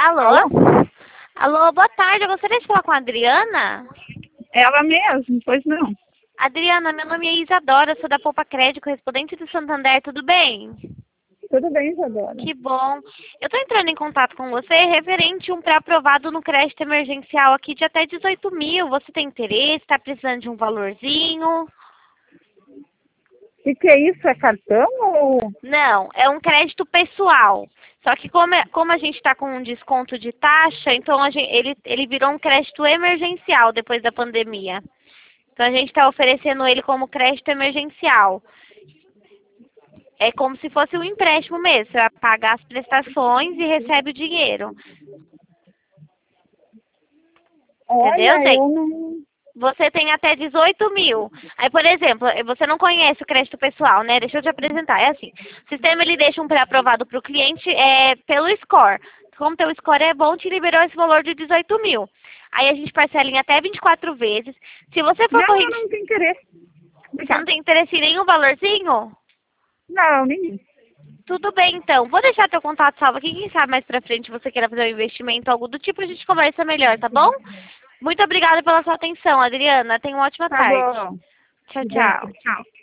Alô? Alô? Alô, boa tarde. Eu gostaria de falar com a Adriana. Ela mesmo, pois não. Adriana, meu nome é Isadora, sou da Poupa Crédito, correspondente do Santander, tudo bem? Tudo bem, Isadora? Que bom. Eu estou entrando em contato com você referente a um pré-aprovado no crédito emergencial aqui de até 18 mil. Você tem interesse? Está precisando de um valorzinho? O que é isso? É cartão ou... Não, é um crédito pessoal. Só que como a gente está com um desconto de taxa, então ele virou um crédito emergencial depois da pandemia. Então a gente está oferecendo ele como crédito emergencial. É como se fosse um empréstimo mesmo. Você vai pagar as prestações e recebe o dinheiro. Entendeu? Olha, eu não... Você tem até 18 mil. Aí, por exemplo, você não conhece o crédito pessoal, né? Deixa eu te apresentar. É assim, o sistema ele deixa um pré-aprovado para o cliente pelo score. Como teu score é bom, te liberou esse valor de 18 mil. Aí a gente parcela em até 24 vezes. Se você for Não, eu corrigir, não tenho interesse. você não Obrigada. tem interesse em nenhum valorzinho? Não, nenhum. Tudo bem, então. Vou deixar teu contato salvo aqui. Quem sabe mais pra frente você queira fazer um investimento, algo do tipo, a gente conversa melhor, tá bom? Muito obrigada pela sua atenção, Adriana. Tenha uma ótima Tá tarde. bom. Tchau, Igual, tchau. tchau.